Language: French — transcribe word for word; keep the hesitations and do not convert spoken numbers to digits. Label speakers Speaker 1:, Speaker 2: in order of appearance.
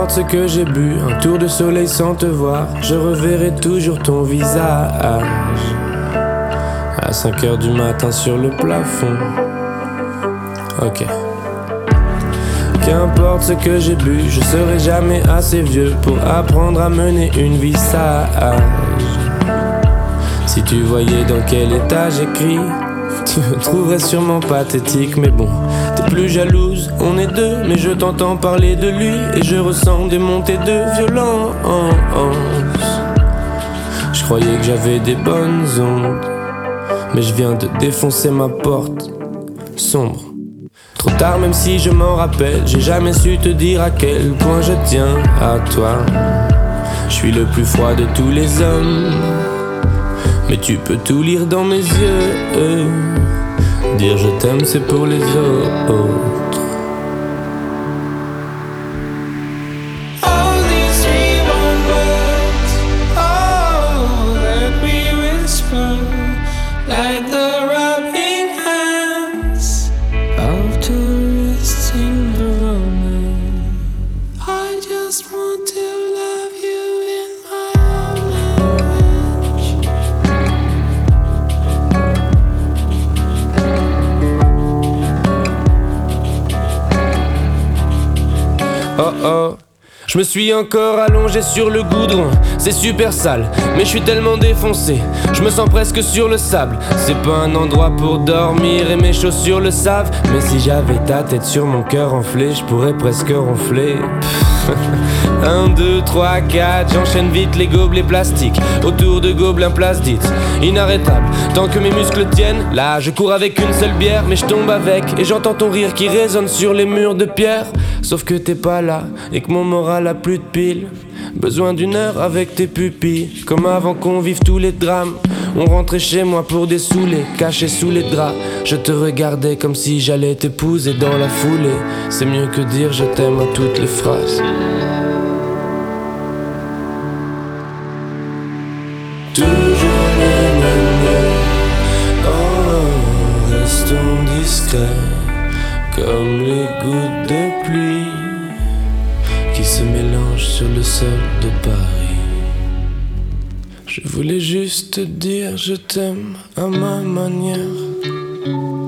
Speaker 1: Qu'importe ce que j'ai bu, un tour de soleil sans te voir, je reverrai toujours ton visage. À cinq heures du matin sur le plafond. Ok. Qu'importe ce que j'ai bu, je serai jamais assez vieux pour apprendre à mener une vie sage. Si tu voyais dans quel état j'écris, tu me trouverais sûrement pathétique, mais bon, t'es plus jalouse, on est deux, mais je t'entends parler de lui et je ressens des montées de violence. Je croyais que j'avais des bonnes ondes, mais je viens de défoncer ma porte sombre. Trop tard même si je m'en rappelle, j'ai jamais su te dire à quel point je tiens à toi. Je suis le plus froid de tous les hommes, mais tu peux tout lire dans mes yeux. Dire je t'aime c'est pour les autres. Oh oh, je me suis encore allongé sur le goudron. C'est super sale, mais je suis tellement défoncé, je me sens presque sur le sable. C'est pas un endroit pour dormir et mes chaussures le savent. Mais si j'avais ta tête sur mon cœur enflé, je pourrais presque ronfler. Un, deux, trois, quatre, j'enchaîne vite les gobelets plastiques autour de gobelins plastiques. Inarrêtable, tant que mes muscles tiennent. Là je cours avec une seule bière, mais je tombe avec et j'entends ton rire qui résonne sur les murs de pierre. Sauf que t'es pas là et que mon moral a plus de pile. Besoin d'une heure avec tes pupilles, comme avant qu'on vive tous les drames. On rentrait chez moi pour des saoulés, cachés sous les draps. Je te regardais comme si j'allais t'épouser dans la foulée. C'est mieux que dire je t'aime à toutes les phrases. Toujours les mêmes mots, oh, restons discrets, comme les gouttes de pluie qui se mélangent sur le sol de Paris. Je voulais juste te dire je t'aime à ma manière.